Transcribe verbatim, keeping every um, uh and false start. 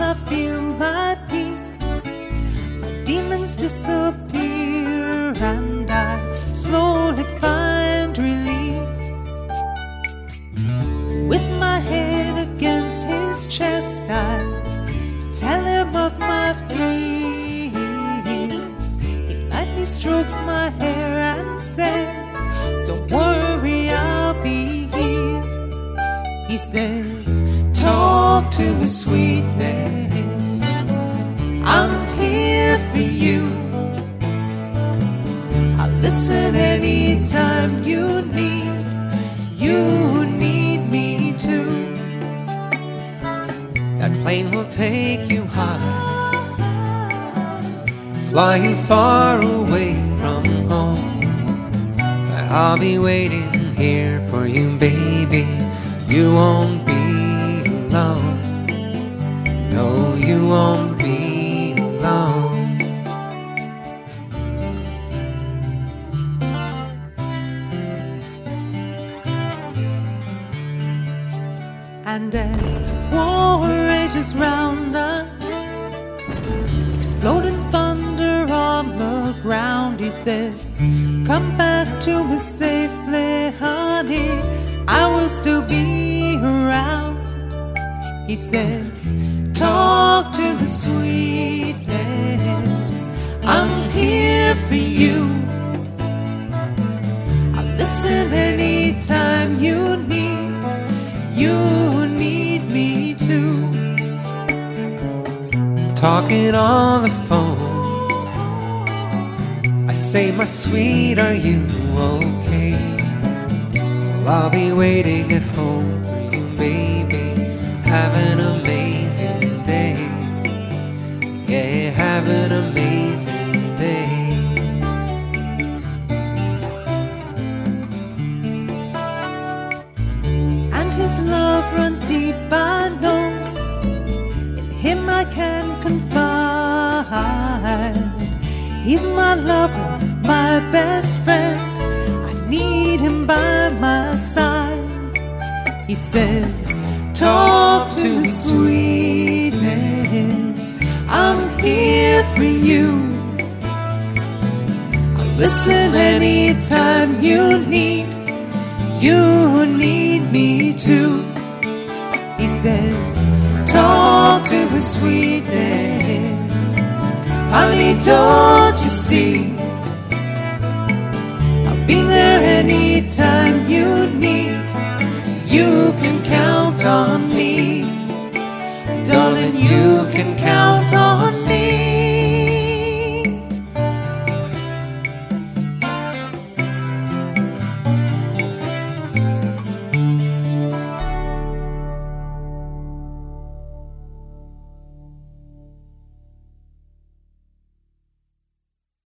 I feel my peace, my demons disappear, and I slowly find release. With my head against his chest, I tell him of my fears. He lightly strokes my hair and says, "Don't worry, I'll be here." He says, "Talk to me, sweetness, I'm here for you. I'll listen anytime you need, you need me too. That plane will take you high, fly you far away from home, but I'll be waiting here for you, baby. You won't be alone. No, you won't be alone." And as war rages round us, exploding thunder on the ground, he says, "Come back to me safely, honey, I will still be around." He says, "Talk to the sweetness, I'm here for you. I'll listen anytime you need, you need me too." Talking on the phone, I say, "My sweet, are you okay? Well, I'll be waiting at home for you, baby. Have an amazing day. Yeah, have an amazing day." And his love runs deep, I know. In him I can confide. He's my lover, my best friend. I need him by my side. He says, "Talk to the sweetness, I'm here for you. I'll listen anytime you need, you need me too." He says, "Talk to the sweetness, honey, don't you see? I'll be there anytime you need, you can count on me. Darling, you can count on